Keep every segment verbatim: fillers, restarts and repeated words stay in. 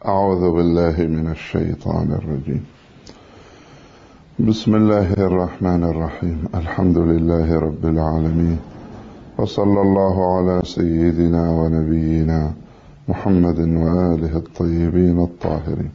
أعوذ بالله من الشيطان الرجيم. بسم الله الرحمن الرحيم. الحمد لله رب العالمين، وصلى الله على سيدنا ونبينا محمد وآله الطيبين الطاهرين.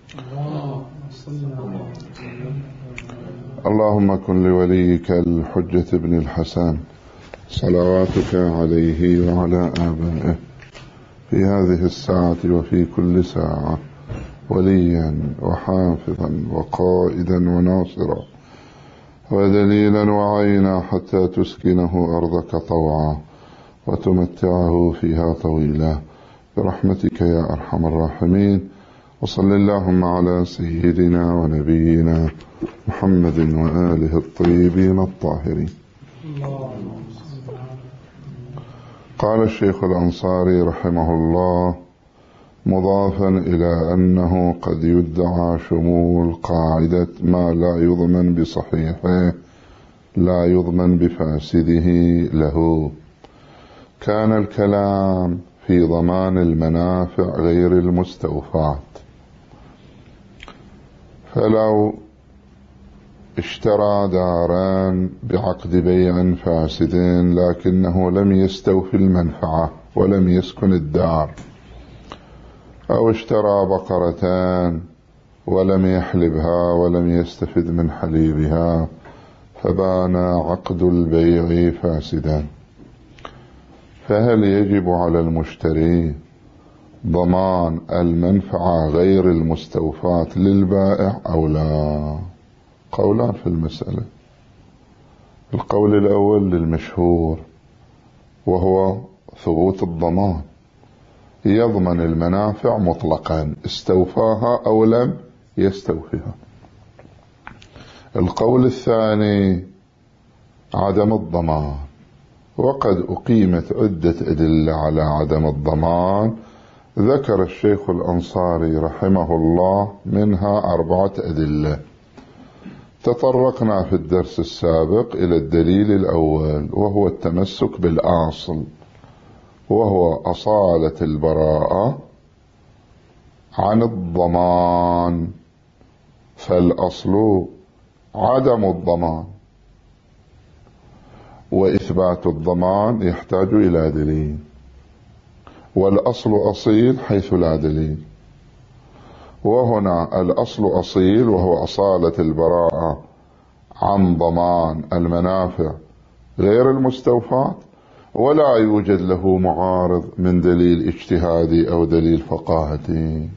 اللهم كن لوليك الحجة بن الحسن صلواتك عليه وعلى آبائه في هذه الساعة وفي كل ساعة وليا وحافظا وقائدا وناصرا ودليلا وعينا حتى تسكنه أرضك طوعا وتمتعه فيها طويلا برحمتك يا أرحم الراحمين. وصل اللهم على سيدنا ونبينا محمد وآله الطيبين الطاهرين. قال الشيخ الأنصاري رحمه الله مضافا إلى أنه قد يدعى شمول قاعدة ما لا يضمن بصحيحه لا يضمن بفاسده له، كان الكلام في ضمان المنافع غير المستوفاة. فلو اشترى دارا بعقد بيع فاسد لكنه لم يستوفي المنفعة ولم يسكن الدار، أو اشترى بقرتان ولم يحلبها ولم يستفد من حليبها فبان عقد البيع فاسدا، فهل يجب على المشتري ضمان المنفعة غير المستوفاة للبائع أو لا؟ قولان في المسألة. القول الأول للمشهور وهو ثبوت الضمان، يضمن المنافع مطلقا استوفاها أو لم يستوفيها. القول الثاني عدم الضمان، وقد أقيمت عدة أدلة على عدم الضمان، ذكر الشيخ الأنصاري رحمه الله منها أربعة أدلة. تطرقنا في الدرس السابق إلى الدليل الأول وهو التمسك بالأصل، وهو أصالة البراءة عن الضمان، فالأصل عدم الضمان، وإثبات الضمان يحتاج إلى دليل، والأصل أصيل حيث لا دليل. وهنا الأصل أصيل وهو أصالة البراءة عن ضمان المنافع غير المستوفاة، ولا يوجد له معارض من دليل اجتهادي أو دليل فقاهتي.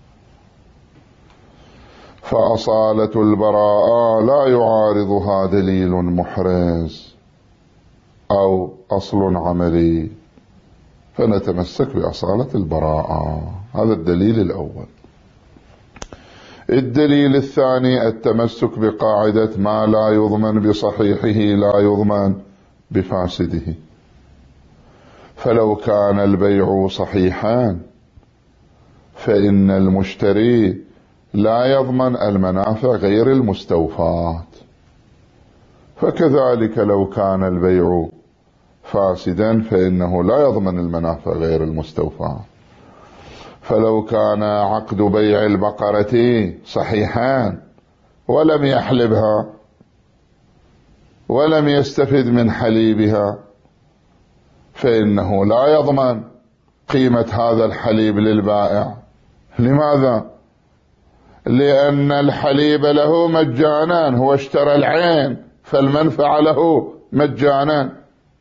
فأصالة البراءة لا يعارضها دليل محرز أو أصل عملي، فنتمسك بأصالة البراءة. هذا الدليل الأول. الدليل الثاني التمسك بقاعدة ما لا يضمن بصحيحه لا يضمن بفاسده. فلو كان البيع صحيحا فإن المشتري لا يضمن المنافع غير المستوفاة، فكذلك لو كان البيع فاسدا فإنه لا يضمن المنافع غير المستوفاة. فلو كان عقد بيع البقرة صحيحا ولم يحلبها ولم يستفد من حليبها فإنه لا يضمن قيمة هذا الحليب للبائع. لماذا؟ لأن الحليب له مجانا، هو اشترى العين فالمنفعة له مجانا.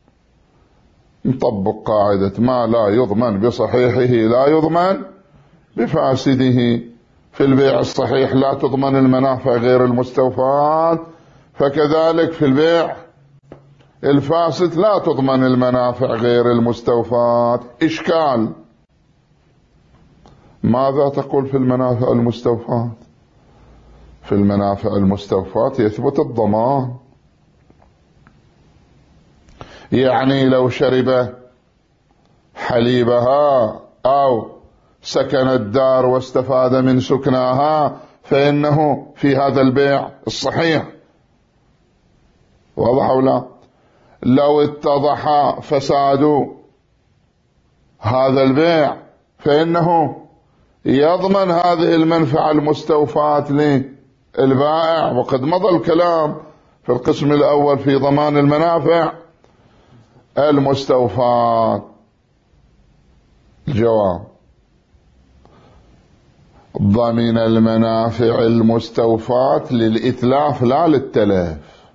نطبق قاعدة ما لا يضمن بصحيحه لا يضمن بفاسده. في البيع الصحيح لا تضمن المنافع غير المستوفاة، فكذلك في البيع الفاسد لا تضمن المنافع غير المستوفاة. إشكال: ماذا تقول في المنافع المستوفاة؟ في المنافع المستوفاة يثبت الضمان، يعني لو شرب حليبها أو سكن الدار واستفاد من سكناها فإنه في هذا البيع الصحيح. واضح أو لا؟ لو اتضح فساد هذا البيع فإنه يضمن هذه المنفعة المستوفاة للبائع. وقد مضى الكلام في القسم الأول في ضمان المنافع المستوفاة. الجواب: ضمن المنافع المستوفاة للإتلاف لا للتلف.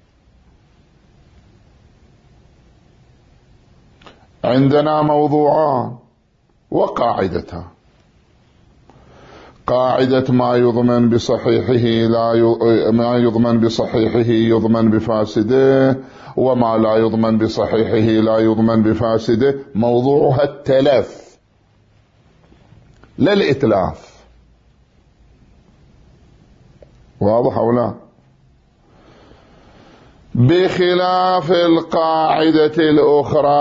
عندنا موضوعان وقاعدتان. قاعدة ما يضمن بصحيحه لا ي... ما يضمن بصحيحه يضمن بفاسده، وما لا يضمن بصحيحه لا يضمن بفاسده. موضوعها التلف لا الإتلاف. واضح أو لا؟ بخلاف القاعدة الأخرى،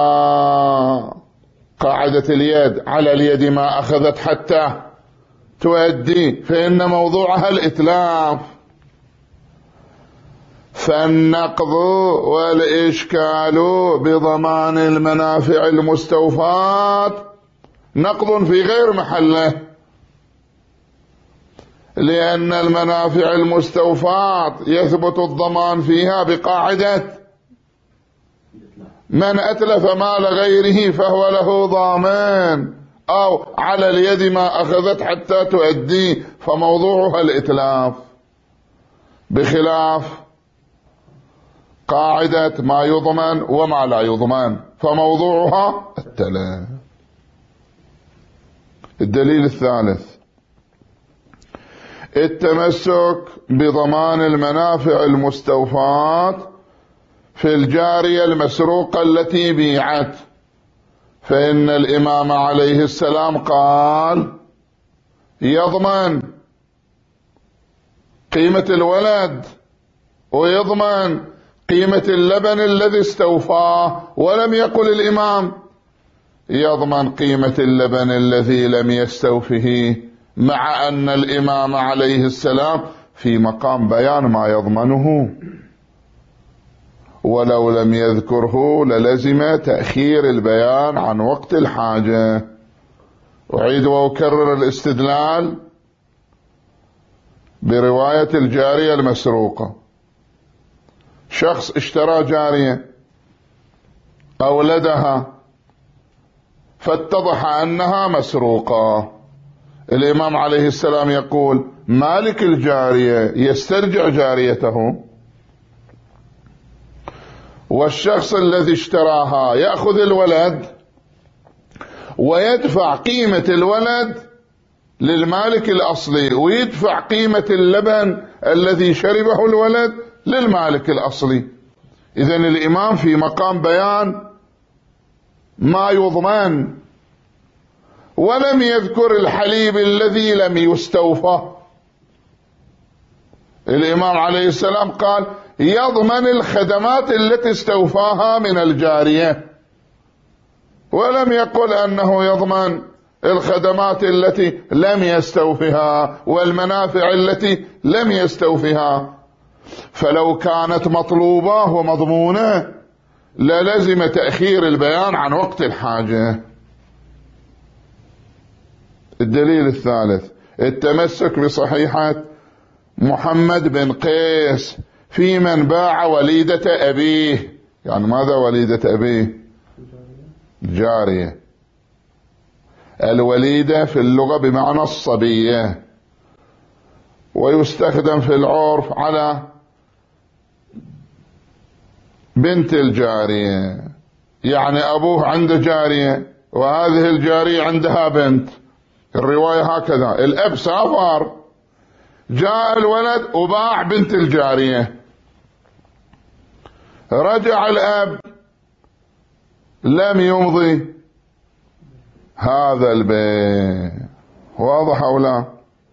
قاعدة اليد: على اليد ما أخذت حتى تؤدي، فإن موضوعها الإتلاف. فالنقض والإشكال بضمان المنافع المستوفاة نقض في غير محله، لأن المنافع المستوفاة يثبت الضمان فيها بقاعدة: من أتلف مال غيره فهو له ضامن، أو على اليد ما أخذت حتى تؤدي، فموضوعها الإتلاف. بخلاف قاعدة ما يضمن وما لا يضمن، فموضوعها التلف. الدليل الثالث: التمسك بضمان المنافع المستوفاة في الجارية المسروقة التي بيعت. فإن الإمام عليه السلام قال: يضمن قيمة الولد ويضمن قيمة اللبن الذي استوفاه، ولم يقل الإمام يضمن قيمة اللبن الذي لم يستوفه، مع أن الإمام عليه السلام في مقام بيان ما يضمنه، ولو لم يذكره للزم تأخير البيان عن وقت الحاجة. أعيد وأكرر الاستدلال برواية الجارية المسروقة. شخص اشترى جارية أولدها فاتضح أنها مسروقة. الإمام عليه السلام يقول: مالك الجارية يسترجع جاريته، والشخص الذي اشتراها يأخذ الولد ويدفع قيمة الولد للمالك الأصلي، ويدفع قيمة اللبن الذي شربه الولد للمالك الأصلي. إذن الإمام في مقام بيان ما يضمن، ولم يذكر الحليب الذي لم يستوفى. الإمام عليه السلام قال: يضمن الخدمات التي استوفاها من الجارية، ولم يقل أنه يضمن الخدمات التي لم يستوفها والمنافع التي لم يستوفها. فلو كانت مطلوبة ومضمونة للزم تأخير البيان عن وقت الحاجة. الدليل الثالث: التمسك بصحيحة محمد بن قيس في من باع وليدة أبيه. يعني ماذا وليدة أبيه؟ جارية. الوليدة في اللغة بمعنى الصبية، ويستخدم في العرف على بنت الجارية. يعني أبوه عنده جارية وهذه الجارية عندها بنت. الرواية هكذا: الأب سافر، جاء الولد وباع بنت الجارية، رجع الأب لم يمضي هذا البيع. واضح أو لا؟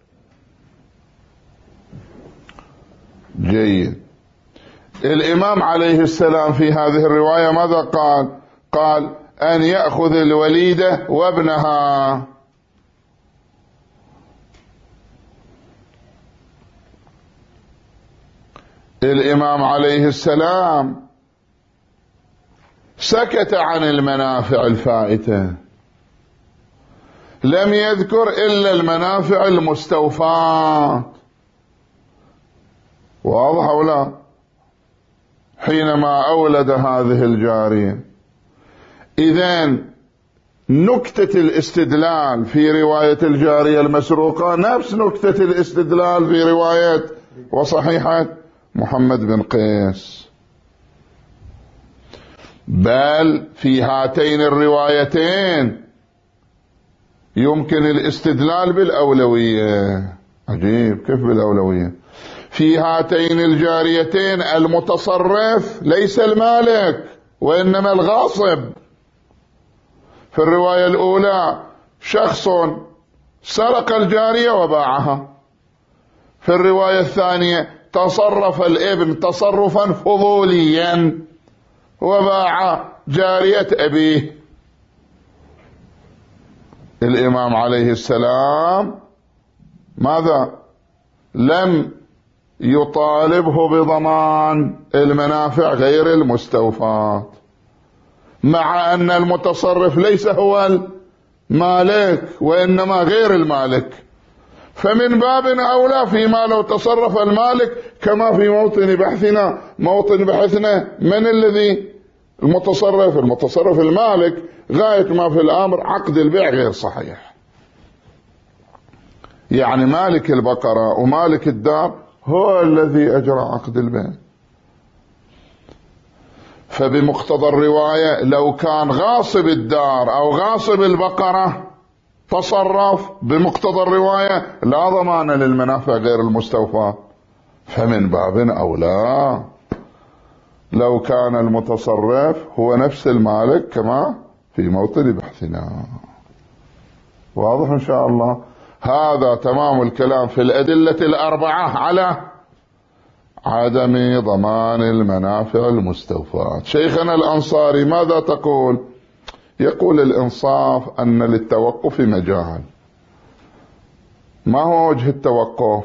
جيد. الإمام عليه السلام في هذه الرواية ماذا قال؟ قال: أن يأخذ الوليدة وابنها. الإمام عليه السلام سكت عن المنافع الفائتة، لم يذكر إلا المنافع المستوفاة. واضح أو لا؟ حينما أولد هذه الجارية، إذن نكتة الاستدلال في رواية الجارية المسروقة نفس نكتة الاستدلال في رواية وصحيحة محمد بن قيس، بل في هاتين الروايتين يمكن الاستدلال بالأولوية. عجيب، كيف بالأولوية؟ في هاتين الجاريتين المتصرف ليس المالك وإنما الغاصب. في الرواية الأولى شخص سرق الجارية وباعها، في الرواية الثانية تصرف الابن تصرفا فضوليا وباع جارية أبيه. الإمام عليه السلام ماذا؟ لم يطالبه بضمان المنافع غير المستوفاة، مع أن المتصرف ليس هو المالك وإنما غير المالك، فمن باب أولى فيما لو تصرف المالك، كما في موطن بحثنا موطن بحثنا من الذي المتصرف؟ المتصرف المالك، غاية ما في الأمر عقد البيع غير صحيح، يعني مالك البقرة ومالك الدار هو الذي أجرى عقد البيع. فبمقتضى الرواية لو كان غاصب الدار أو غاصب البقرة تصرف بمقتضى الرواية لا ضمان للمنافع غير المستوفاة، فمن باب أولى لو كان المتصرف هو نفس المالك كما في موطن بحثنا. واضح إن شاء الله؟ هذا تمام الكلام في الأدلة الأربعة على عدم ضمان المنافع المستوفاة. شيخنا الأنصاري ماذا تقول؟ يقول الإنصاف أن للتوقف مجال. ما هو وجه التوقف؟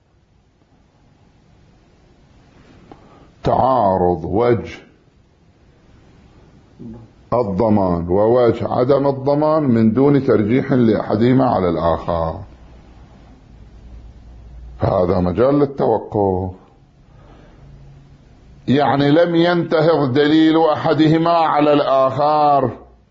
تعارض وجه الضمان ووجه عدم الضمان من دون ترجيح لأحدهما على الآخر، هذا مجال للتوقف. يعني لم ينتهض دليل أحدهما على الآخر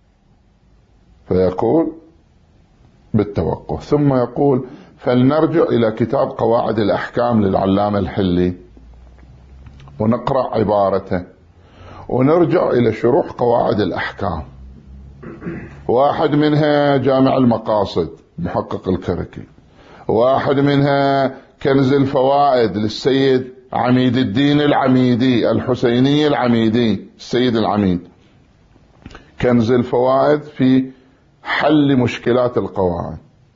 فيقول بالتوقف. ثم يقول فلنرجع إلى كتاب قواعد الأحكام للعلامة الحلي ونقرأ عبارته، ونرجع إلى شروح قواعد الأحكام. واحد منها جامع المقاصد محقق الكركي، واحد منها كنز الفوائد للسيد عميد الدين العميدي الحسيني العميدي السيد العميد، كنز الفوائد في حل مشكلات القواعد.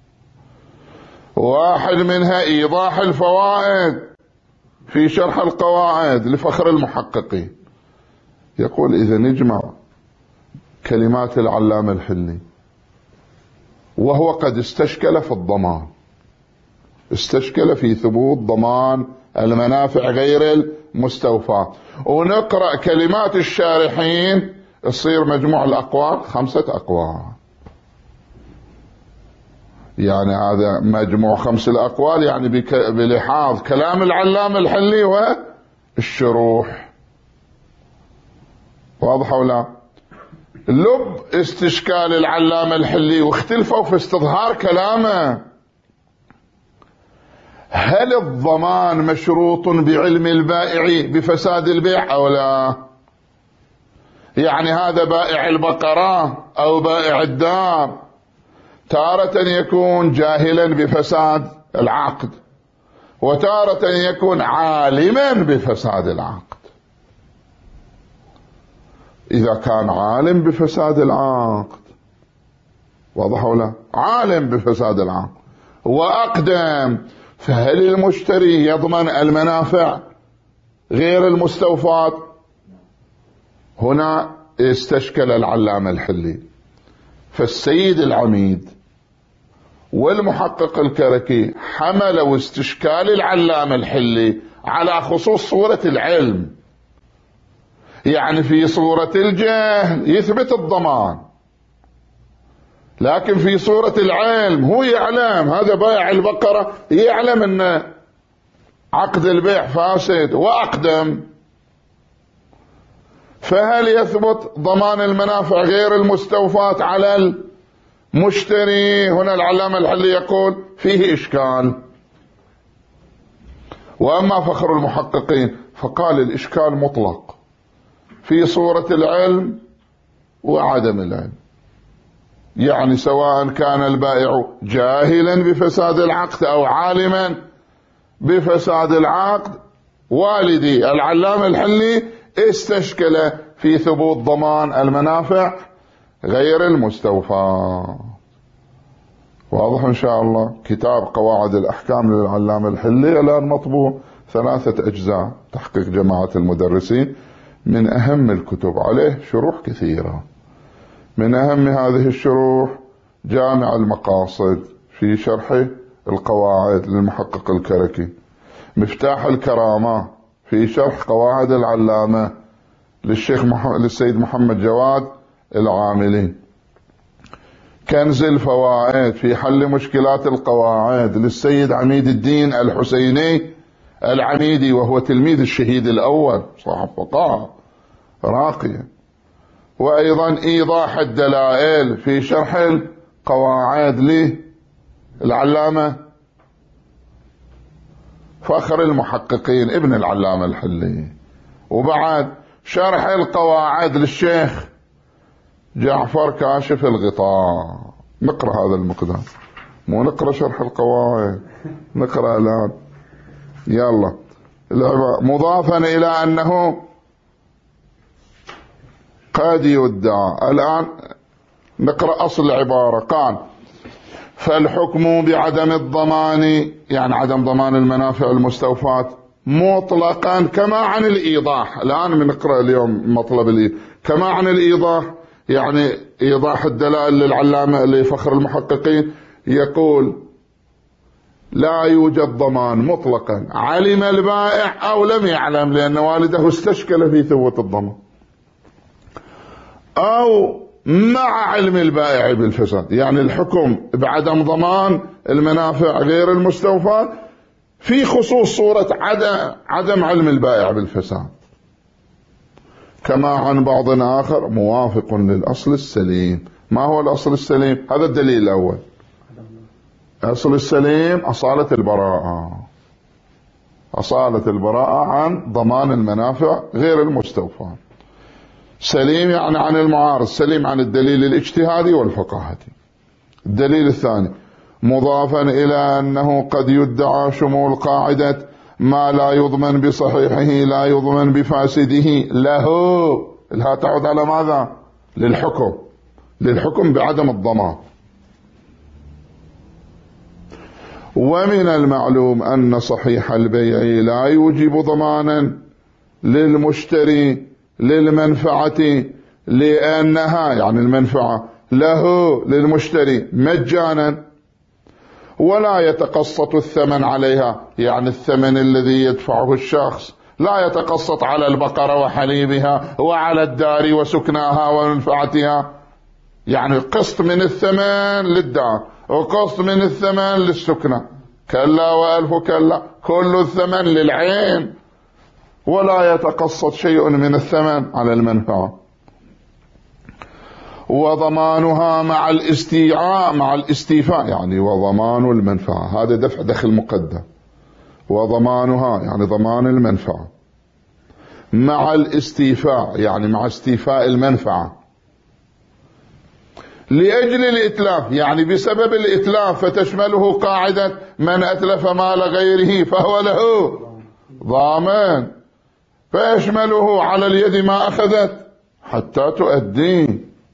واحد منها إيضاح الفوائد في شرح القواعد لفخر المحققين. يقول إذا نجمع كلمات العلامة الحلي، وهو قد استشكل في الضمان، استشكل في ثبوت ضمان المنافع غير المستوفاة، ونقرأ كلمات الشارحين يصير مجموع الأقوال خمسة أقوال. يعني هذا مجموع خمس الأقوال يعني بلحاظ كلام العلامة الحلي والشروح. واضح ولا؟ لب استشكال العلامة الحلي واختلفوا في استظهار كلامه. هل الضمان مشروط بعلم البائع بفساد البيع أو لا؟ يعني هذا بائع البقرة أو بائع الدار تارة يكون جاهلا بفساد العقد، وتارة يكون عالما بفساد العقد. إذا كان عالم بفساد العقد، واضح ولا؟ عالم بفساد العقد وأقدم، فهل المشتري يضمن المنافع غير المستوفاة؟ هنا استشكل العلامة الحلي. فالسيد العميد والمحقق الكركي حملوا استشكال العلامة الحلي على خصوص صورة العلم، يعني في صورة الجهل يثبت الضمان، لكن في صورة العلم هو يعلم، هذا بائع البقرة يعلم أن عقد البيع فاسد وأقدم، فهل يثبت ضمان المنافع غير المستوفاة على المشتري؟ هنا العلامة الحلي يقول فيه إشكال. وأما فخر المحققين فقال الإشكال مطلق في صورة العلم وعدم العلم، يعني سواء كان البائع جاهلا بفساد العقد أو عالما بفساد العقد، والدي العلامة الحلي استشكل في ثبوت ضمان المنافع غير المستوفاة. واضح إن شاء الله. كتاب قواعد الأحكام للعلامة الحلي الآن مطبوع ثلاثة أجزاء، تحقيق جماعة المدرسين، من أهم الكتب، عليه شروح كثيرة. من أهم هذه الشروح جامع المقاصد في شرح القواعد للمحقق الكركي، مفتاح الكرامة في شرح قواعد العلامة للشيخ مح... للسيد محمد جواد العاملي، كنز الفوائد في حل مشكلات القواعد للسيد عميد الدين الحسيني العميدي، وهو تلميذ الشهيد الأول صاحب فقاهة راقية. وأيضا إيضاح الدلائل في شرح القواعد للعلامة فخر المحققين ابن العلامة الحلي. وبعد شرح القواعد للشيخ جعفر كاشف الغطاء. نقرأ هذا المقدار، مو نقرأ شرح القواعد، نقرأ الآن. يلا. مضافا إلى أنه قد يدعى، الآن نقرأ أصل العبارة. قال فالحكم بعدم الضمان، يعني عدم ضمان المنافع المستوفاة مطلقا، كما عن الإيضاح. الآن بنقرأ اليوم مطلب الإيضاح، كما عن الإيضاح يعني إيضاح الدلائل للعلامة لفخر المحققين، يقول لا يوجد ضمان مطلقا علم البائع أو لم يعلم، لأن والده استشكل في ثبوت الضمان، أو مع علم البائع بالفساد. يعني الحكم بعدم ضمان المنافع غير المستوفاة في خصوص صورة عدم علم البائع بالفساد، كما عن بعض آخر موافق للأصل السليم. ما هو الأصل السليم؟ هذا الدليل الأول. الأصل السليم أصالة البراءة، أصالة البراءة عن ضمان المنافع غير المستوفاة. سليم يعني عن المعارض، سليم عن الدليل الاجتهادي والفقاهتي. الدليل الثاني مضافا إلى أنه قد يدعى شمول قاعدة ما لا يضمن بصحيحه لا يضمن بفاسده له. الها تعود على ماذا؟ للحكم، للحكم بعدم الضمان. ومن المعلوم أن صحيح البيع لا يوجب ضمانا للمشتري للمنفعة، لأنها يعني المنفعة له للمشتري مجانا، ولا يتقسط الثمن عليها، يعني الثمن الذي يدفعه الشخص لا يتقسط على البقرة وحليبها وعلى الدار وسكناها ومنفعتها، يعني قسط من الثمن للدار وقسط من الثمن للسكنة، كلا وألف كلا، كل الثمن للعين، ولا يتقسط شيء من الثمن على المنفعة. وضمانها مع الاستيعاء مع الاستيفاء، يعني وضمان المنفعة، هذا دفع دخل مقدم. وضمانها يعني ضمان المنفعة مع الاستيفاء، يعني مع استيفاء المنفعة لأجل الإتلاف، يعني بسبب الإتلاف، فتشمله قاعدة من أتلف مال غيره فهو له ضامن، فيشمله على اليد ما أخذت حتى تؤديه.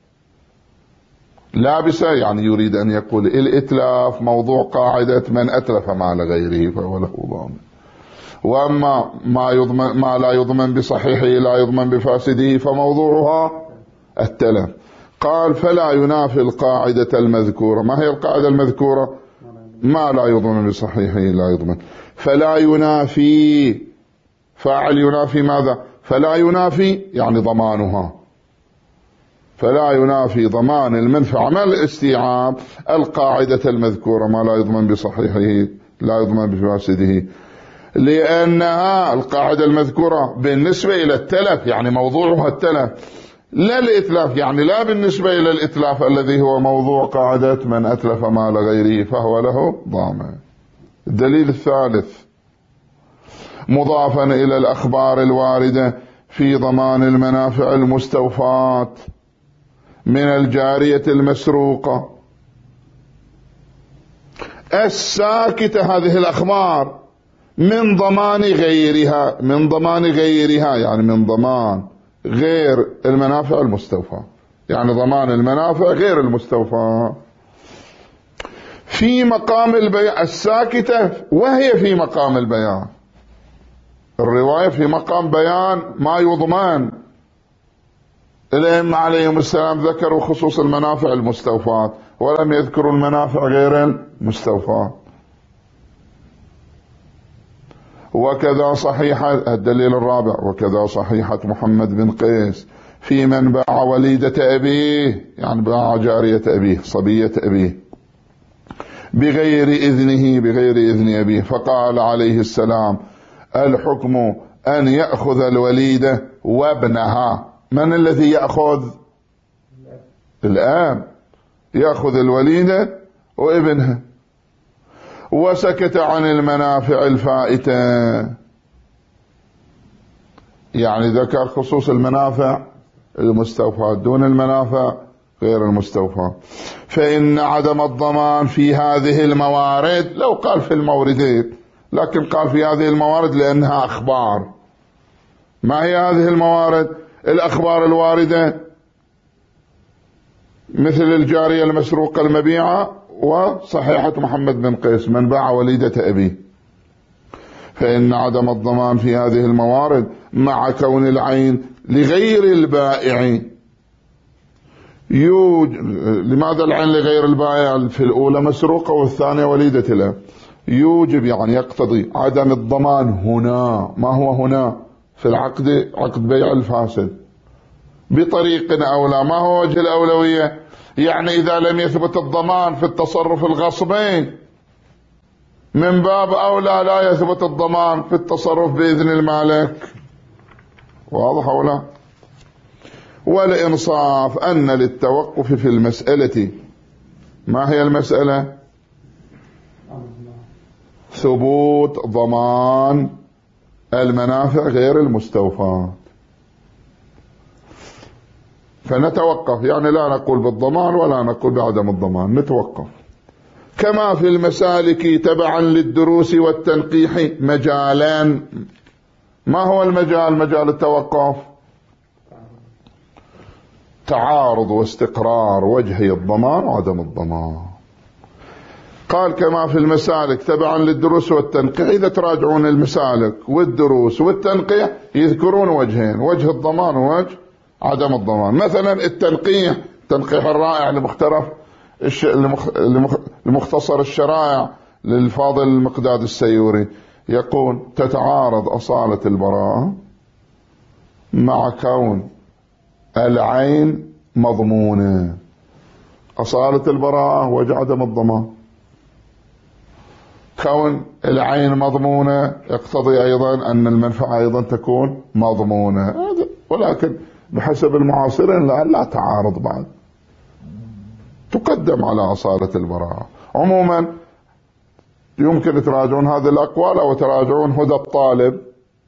لابس يعني يريد أن يقول الإتلاف موضوع قاعدة من أتلف مال غيره فهو له ضامن. وأما ما, يضمن ما لا يضمن بصحيحه لا يضمن بفاسده فموضوعها التلف. قال فلا ينافي القاعدة المذكورة. ما هي القاعدة المذكورة؟ ما لا يضمن بصحيحه لا يضمن. فلا ينافي، فاعل ينافي ماذا؟ فلا ينافي يعني ضمانها، فلا ينافي ضمان المنفعة مع الاستيعاب القاعدة المذكورة، ما لا يضمن بصحيحه لا يضمن بفاسده، لأنها القاعدة المذكورة بالنسبة إلى التلف، يعني موضوعها التلف، لا الإتلاف، يعني لا بالنسبة إلى الإتلاف الذي هو موضوع قاعدة من أتلف مال غيره فهو له ضامن. الدليل الثالث مضافا إلى الأخبار الواردة في ضمان المنافع المستوفاة من الجارية المسروقة الساكتة، هذه الأخبار من ضمان غيرها، من ضمان غيرها يعني من ضمان غير المنافع المستوفاة، يعني ضمان المنافع غير المستوفاة في مقام البيان، الساكتة وهي في مقام البيان، الرواية في مقام بيان ما يضمن. الأئمة عليهم السلام ذكروا خصوص المنافع المستوفاة ولم يذكروا المنافع غير المستوفاة. وكذا صحيحة، الدليل الرابع، وكذا صحيحة محمد بن قيس في من باع وليدة أبيه، يعني باع جارية أبيه صبية أبيه بغير إذنه، بغير إذن أبيه، فقال عليه السلام الحكم أن يأخذ الوليدة وابنها. من الذي يأخذ؟ الآب يأخذ الوليدة وابنها، وسكت عن المنافع الفائتة، يعني ذكر خصوص المنافع المستوفاة دون المنافع غير المستوفاة. فإن عدم الضمان في هذه الموارد، لو قال في الموردين، لكن قال في هذه الموارد لأنها أخبار. ما هي هذه الموارد؟ الأخبار الواردة مثل الجارية المسروقة المبيعة وصحيحة محمد بن قيس من باع وليدة أبيه. فإن عدم الضمان في هذه الموارد مع كون العين لغير البائع يوجب. لماذا العين لغير البائع؟ في الأولى مسروقة والثانية وليدة له، يوجب يعني يقتضي عدم الضمان هنا. ما هو هنا؟ في العقد، عقد بيع الفاسد بطريق أولى. ما هو وجه الأولوية؟ يعني إذا لم يثبت الضمان في التصرف الغصبي من باب أولى لا يثبت الضمان في التصرف بإذن المالك. واضح أو لا؟ والإنصاف أن للتوقف في المسألة، ما هي المسألة؟ ثبوت ضمان المنافع غير المستوفاة، فنتوقف، يعني لا نقول بالضمان ولا نقول بعدم الضمان، نتوقف. كما في المسالك تبعا للدروس والتنقيح مجالان. ما هو المجال؟ مجال التوقف تعارض واستقرار وجهي الضمان وعدم الضمان. قال كما في المسالك تبعا للدروس والتنقيح. إذا تراجعون المسالك والدروس والتنقيح يذكرون وجهين، وجه الضمان ووجه عدم الضمان. مثلا التنقيح، تنقيح الرائع لمخترف لمختصر الشرائع للفاضل المقداد السيوري، يقول تتعارض أصالة البراءة مع كون العين مضمونة. أصالة البراءة وجه عدم الضمان، كون العين مضمونة يقتضي أيضا أن المنفعة أيضا تكون مضمونة، ولكن بحسب المعاصرين لا, لا تعارض بعد، تقدم على أصالة البراءة. عموما يمكن تراجعون هذه الأقوال أو تراجعون هدى الطالب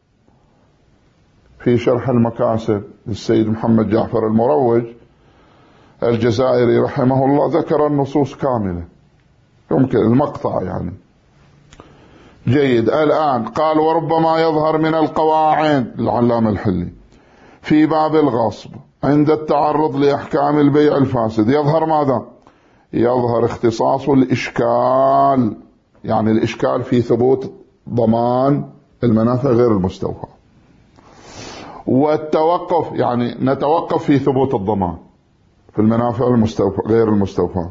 في شرح المكاسب للسيد محمد جعفر المروج الجزائري رحمه الله، ذكر النصوص كاملة، يمكن المقطع يعني جيد. الآن قال وربما يظهر من القواعد العلامة الحلي في باب الغصب عند التعرض لأحكام البيع الفاسد، يظهر ماذا؟ يظهر اختصاص الإشكال، يعني الإشكال في ثبوت ضمان المنافع غير المستوفى، والتوقف يعني نتوقف في ثبوت الضمان في المنافع المستوفى غير المستوفى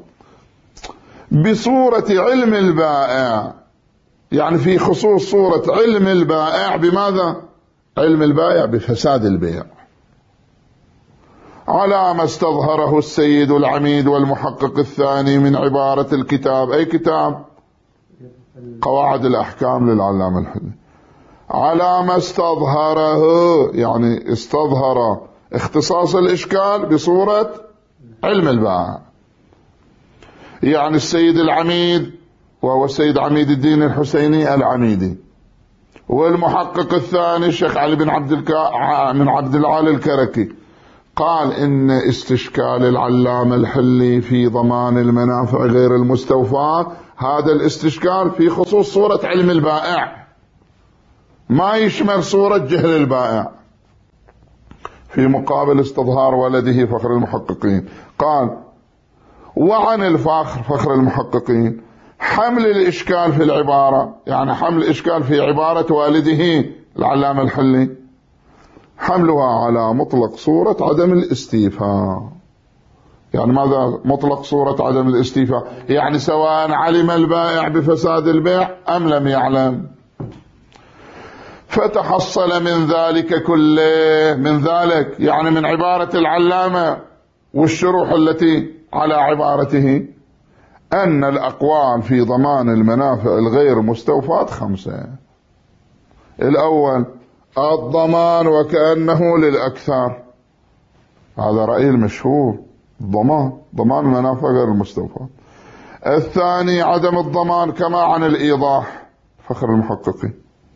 بصورة علم البائع، يعني في خصوص صورة علم البائع. بماذا؟ علم البائع بفساد البيع، على ما استظهره السيد العميد والمحقق الثاني من عبارة الكتاب. أي كتاب؟ قواعد الأحكام للعلامة الحلي. على ما استظهره، يعني استظهر اختصاص الإشكال بصورة علم البائع. يعني السيد العميد، وهو السيد عميد الدين الحسيني العميدي، والمحقق الثاني الشيخ علي بن عبد الكا من عبد العالي الكركي، قال إن استشكال العلامة الحلي في ضمان المنافع غير المستوفاة، هذا الاستشكال في خصوص صورة علم البائع، ما يشمل صورة جهل البائع. في مقابل استظهار ولده فخر المحققين، قال: وعن الفخر فخر المحققين حمل الإشكال في العبارة، يعني حمل الإشكال في عبارة والده العلامة الحلي، حملها على مطلق صورة عدم الاستيفاء. يعني ماذا مطلق صورة عدم الاستيفاء؟ يعني سواء علم البائع بفساد البيع أم لم يعلم. فتحصل من ذلك كله، من ذلك يعني من عبارة العلامة والشروح التي على عبارته، أن الأقوال في ضمان المنافع الغير مستوفاة خمسة. الأول الضمان وكأنه للأكثر، هذا رأي المشهور، ضمان ضمان المنافع غير المستوفاة. الثاني عدم الضمان كما عن الإيضاح فخر المحققين.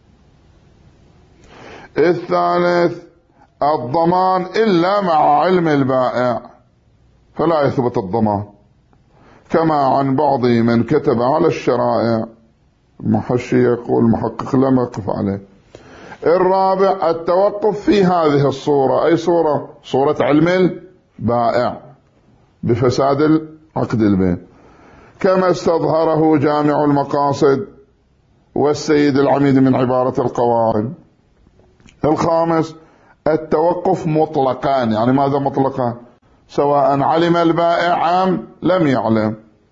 الثالث الضمان إلا مع علم البائع، فلا يثبت الضمان كما عن بعض من كتب على الشرائع. المحشي يقول المحقق لم يقف عليه. الرابع التوقف في هذه الصورة، أي صورة؟ صورة علم البائع بفساد عقد البيع، كما استظهره جامع المقاصد والسيد العميد من عبارة القواعد. الخامس التوقف مطلقا، يعني ماذا مطلقا؟ سواء علم البائع أم لم يعلم،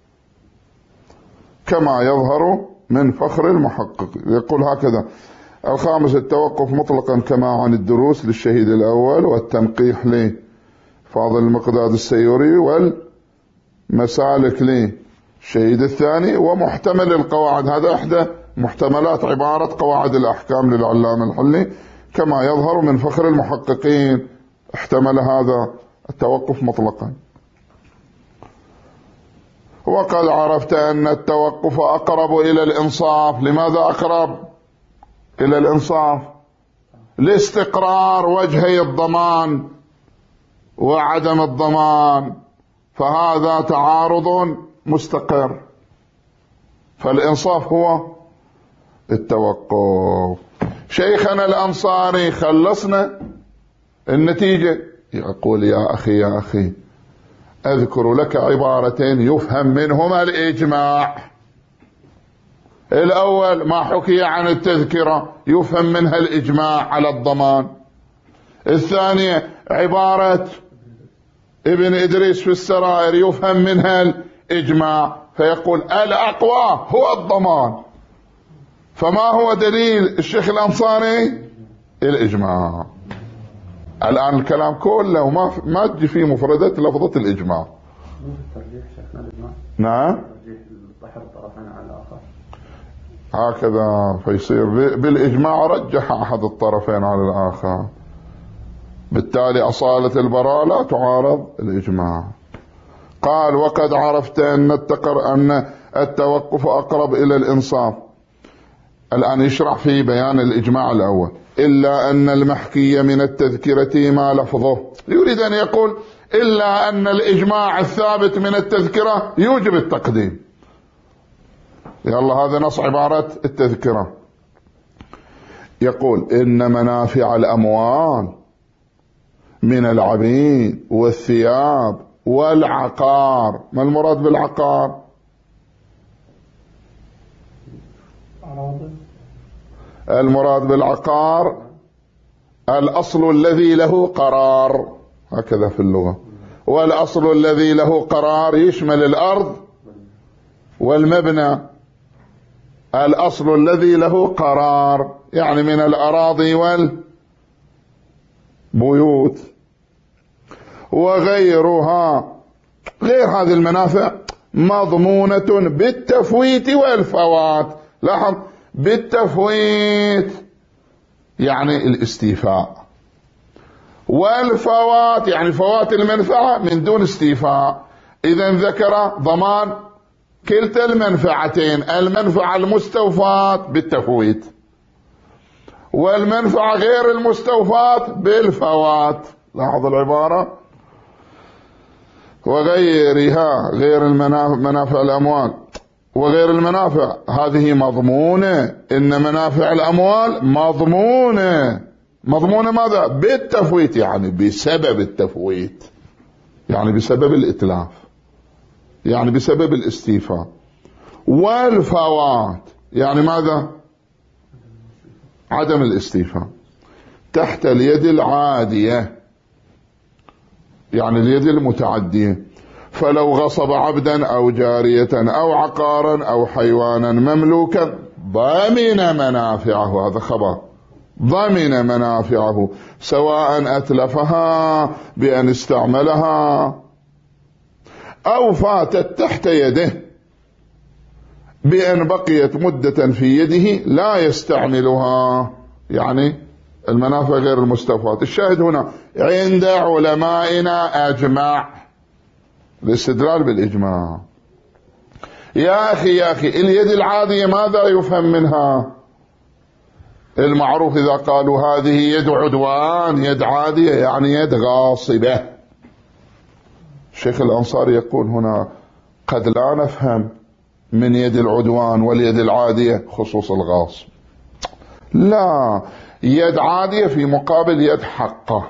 كما يظهر من فخر المحقق. يقول هكذا: الخامس التوقف مطلقا كما عن الدروس للشهيد الأول، والتنقيح لفاضل المقداد السيوري، والمسالك للشهيد الثاني، ومحتمل القواعد. هذا إحدى محتملات عبارة قواعد الأحكام للعلامة الحلي، كما يظهر من فخر المحققين احتمل هذا التوقف مطلقا. وقد عرفت أن التوقف أقرب إلى الإنصاف. لماذا أقرب إلى الإنصاف؟ لاستقرار وجهي الضمان وعدم الضمان، فهذا تعارض مستقر، فالإنصاف هو التوقف. شيخنا الأنصاري خلصنا النتيجة، يقول: يا أخي يا أخي أذكر لك عبارتين يفهم منهما الإجماع. الأول ما حكي عن التذكرة يفهم منها الإجماع على الضمان. الثانية عبارة ابن إدريس في السرائر يفهم منها الإجماع، فيقول الأقوى هو الضمان. فما هو دليل الشيخ الأنصاري؟ الإجماع. الآن الكلام كله ما ما تجي فيه مفردات لفظة الإجماع. نعم هكذا، فيصير بالإجماع رجح أحد الطرفين على الآخر، بالتالي أصالة البراءة لا تعارض الإجماع. قال: وقد عرفت أن التقر أن التوقف أقرب إلى الإنصاف. الآن يشرح في بيان الإجماع الأول. إلا أن المحكي من التذكرة ما لفظه، يريد أن يقول إلا أن الإجماع الثابت من التذكرة يوجب التقديم. يلا هذا نص عبارة التذكرة. يقول: إن منافع الأموال من العبيد والثياب والعقار. ما المراد بالعقار؟ المراد بالعقار الأصل الذي له قرار، هكذا في اللغة. والأصل الذي له قرار يشمل الأرض والمبنى. الأصل الذي له قرار يعني من الأراضي والبيوت. وغيرها، غير هذه المنافع مضمونة بالتفويت والفوات. لاحظ، بالتفويت يعني الاستيفاء، والفوات يعني فوات المنفعة من دون استيفاء. إذا ذكر ضمان كلتا المنفعتين، المنفعة المستوفاة بالتفويت والمنفعة غير المستوفاة بالفوات. لاحظ العبارة، وغيرها، غير المنافع، منافع الأموال وغير المنافع هذه مضمونة. إن منافع الأموال مضمونة. مضمونة ماذا؟ بالتفويت، يعني بسبب التفويت، يعني بسبب الإتلاف، يعني بسبب الاستيفاء. والفوات يعني ماذا؟ عدم الاستيفاء تحت اليد العادية، يعني اليد المتعدية. فلو غصب عبدا أو جارية أو عقارا أو حيوانا مملوكا ضمن منافعه، هذا خبر، ضمن منافعه سواء أتلفها بأن استعملها أو فاتت تحت يده بأن بقيت مدة في يده لا يستعملها، يعني المنافع غير المستوفاة. الشاهد هنا عند علمائنا أجمع، الاستدلال بالإجماع. يا أخي يا أخي اليد العادية ماذا يفهم منها؟ المعروف إذا قالوا هذه يد عدوان، يد عادية، يعني يد غاصبة. الشيخ الأنصاري يقول هنا قد لا نفهم من يد العدوان واليد العادية خصوص الغاصب، لا، يد عادية في مقابل يد حقة.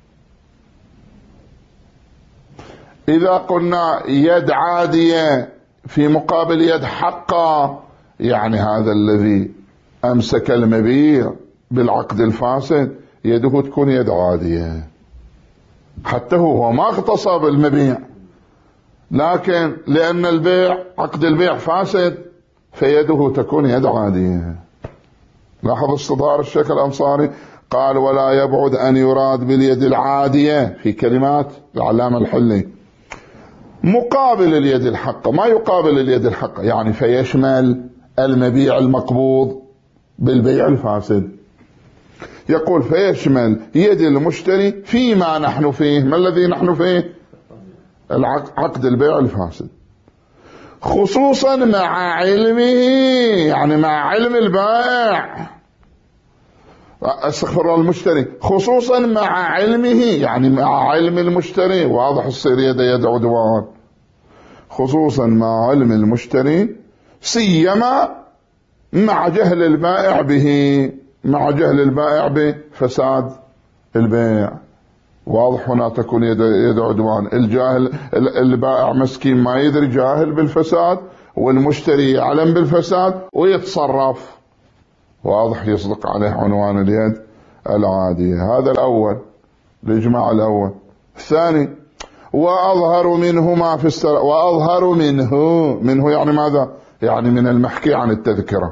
إذا قلنا يد عادية في مقابل يد حقة، يعني هذا الذي أمسك المبيع بالعقد الفاسد يده تكون يد عادية، حتى هو ما اغتصب المبيع، لكن لأن البيع عقد البيع فاسد فيده تكون يد عادية. لاحظ استظهار الشيخ الأنصاري، قال ولا يبعد أن يراد باليد العادية في كلمات العلامة الحلي مقابل اليد الحقة. ما يقابل اليد الحقة؟ يعني فيشمل المبيع المقبوض بالبيع الفاسد. يقول فيشمل يد المشتري فيما نحن فيه. ما الذي نحن فيه؟ عقد البيع الفاسد، خصوصا مع علمه، يعني مع علم البائع، استغفر الله، المشتري، خصوصا مع علمه، يعني مع علم المشتري. واضح الصير يد يد عدوان، خصوصا مع علم المشتري، سيما مع جهل البائع به، مع جهل البائع بفساد البيع. واضح هنا تكون يد يد عدوان. الجاهل البائع مسكين ما يدري، جاهل بالفساد، والمشتري يعلم بالفساد ويتصرف. واضح يصدق عليه عنوان اليد العادية. هذا الأول، الإجماع الأول. الثاني وأظهر منه ما في السر، وأظهر منه، منه يعني ماذا؟ يعني من المحكي عن التذكرة.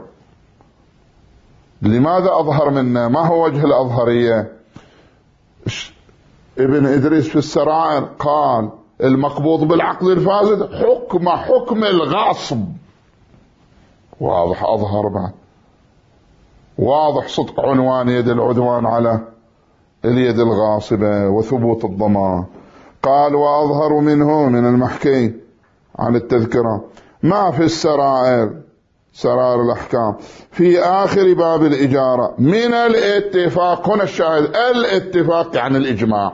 لماذا أظهر منه؟ ما هو وجه الأظهرية؟ ابن إدريس في السرائر قال المقبوض بالعقد الفاسد حكم حكم الغصب. واضح أظهر بعد، واضح صدق عنوان يد العدوان على اليد الغاصبة وثبوت الضمان. قال وأظهر منه من المحكي عن التذكرة ما في السرائر، سرائر الأحكام، في آخر باب الإجارة من الاتفاق. هنا الشاهد الاتفاق يعني الإجماع.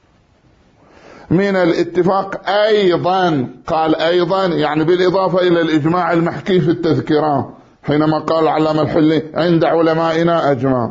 من الاتفاق أيضا، قال أيضا يعني بالإضافة إلى الإجماع المحكي في التذكرة، حينما قال العلامة الحلي عند علمائنا أجمع.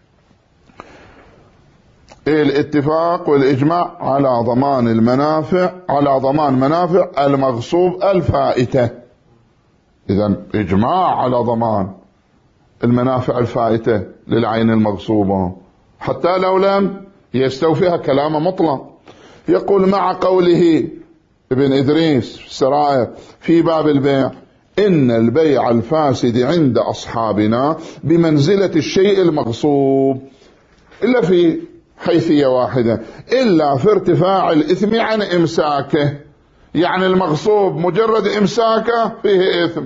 الاتفاق والإجماع على ضمان المنافع، على ضمان منافع المغصوب الفائتة. إذن إجماع على ضمان المنافع الفائتة للعين المغصوبة حتى لو لم يستوفيها، كلام مطلق. يقول مع قوله ابن إدريس في السرائر في باب البيع إن البيع الفاسد عند أصحابنا بمنزلة الشيء المغصوب، إلا في حيثية واحدة إلا في ارتفاع الإثم عن إمساكه. يعني المغصوب مجرد إمساكه فيه إثم،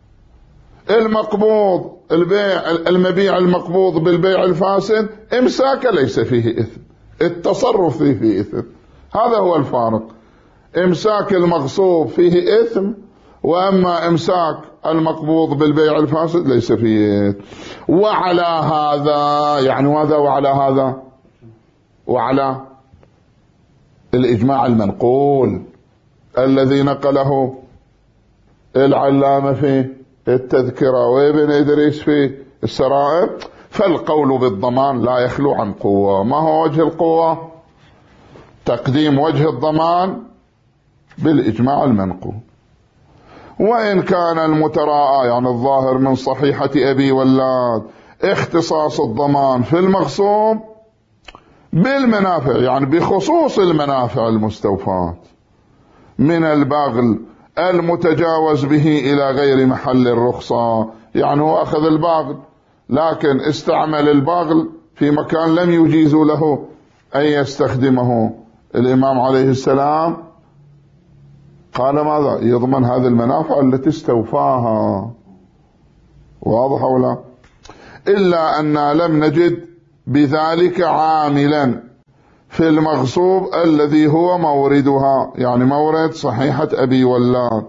المقبوض البيع المبيع المقبوض بالبيع الفاسد إمساكه ليس فيه إثم، التصرف فيه, فيه إثم. هذا هو الفارق. إمساك المغصوب فيه إثم، وأما إمساك المقبوض بالبيع الفاسد ليس فيه إثم. وعلى هذا يعني ماذا؟ وعلى هذا وعلى الإجماع المنقول الذي نقله العلامة في التذكرة وابن إدريس في السرائر، فالقول بالضمان لا يخلو عن قوة. ما هو وجه القوة؟ تقديم وجه الضمان بالإجماع المنقول. وإن كان المتراءى يعني الظاهر من صحيحة أبي ولاد اختصاص الضمان في المغصوب بالمنافع، يعني بخصوص المنافع المستوفاة من البغل المتجاوز به إلى غير محل الرخصة. يعني هو أخذ البغل لكن استعمل البغل في مكان لم يجيز له أن يستخدمه. الإمام عليه السلام قال ماذا؟ يضمن هذه المنافع التي استوفاها. واضح ولا؟ إلا أن لم نجد بذلك عاملا في المغصوب الذي هو موردها، يعني مورد صحيحة أبي ولاد.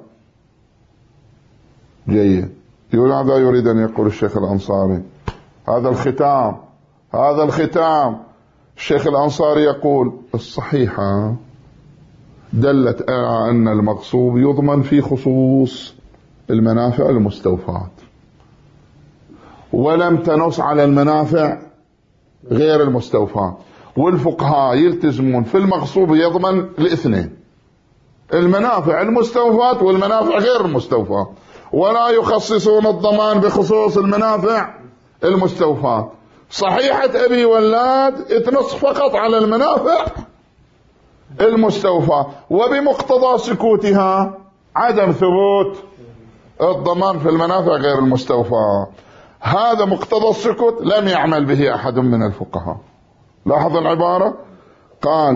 جيد. يقول هذا يريد أن يقول الشيخ الأنصاري. هذا الختام هذا الختام الشيخ الأنصاري يقول الصحيحة دلت على أن المغصوب يضمن في خصوص المنافع المستوفاة، ولم تنص على المنافع غير المستوفاة. والفقهاء يلتزمون في المغصوب يضمن الاثنين، المنافع المستوفاة والمنافع غير المستوفاة، ولا يخصصون الضمان بخصوص المنافع المستوفاة. صحيحة أبي ولاد تنص فقط على المنافع المستوفاة، وبمقتضى سكوتها عدم ثبوت الضمان في المنافع غير المستوفاة. هذا مقتضى السكوت لم يعمل به أحد من الفقهاء. لاحظ العبارة، قال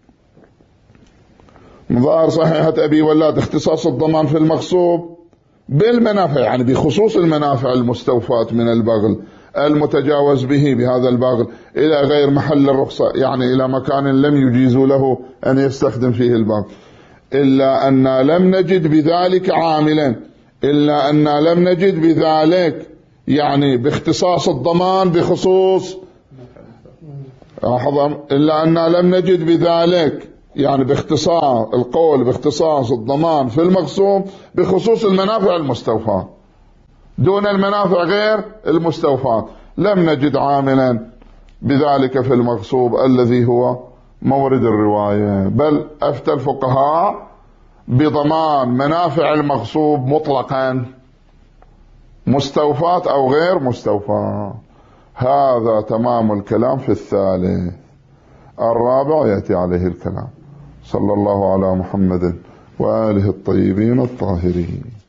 مظاهر صحيحة أبي ولاد اختصاص الضمان في المغصوب بالمنافع، يعني بخصوص المنافع المستوفاة من البغل المتجاوز به بهذا البغل إلى غير محل الرخصة، يعني إلى مكان لم يجيزوا له أن يستخدم فيه البغل. إلا أن لم نجد بذلك عاملا، إلا أن لم نجد بذلك يعني باختصاص الضمان بخصوص إلا أن لم نجد بذلك يعني باختصاص القول باختصاص الضمان في المغصوب بخصوص المنافع المستوفاة دون المنافع غير المستوفاة. لم نجد عاملا بذلك في المغصوب الذي هو مورد الرواية، بل أفتى الفقهاء بضمان منافع المغصوب مطلقا مستوفاة أو غير مستوفاة. هذا تمام الكلام في الثالث. الرابع يأتي عليه الكلام. صلى الله على محمد وآله الطيبين الطاهرين.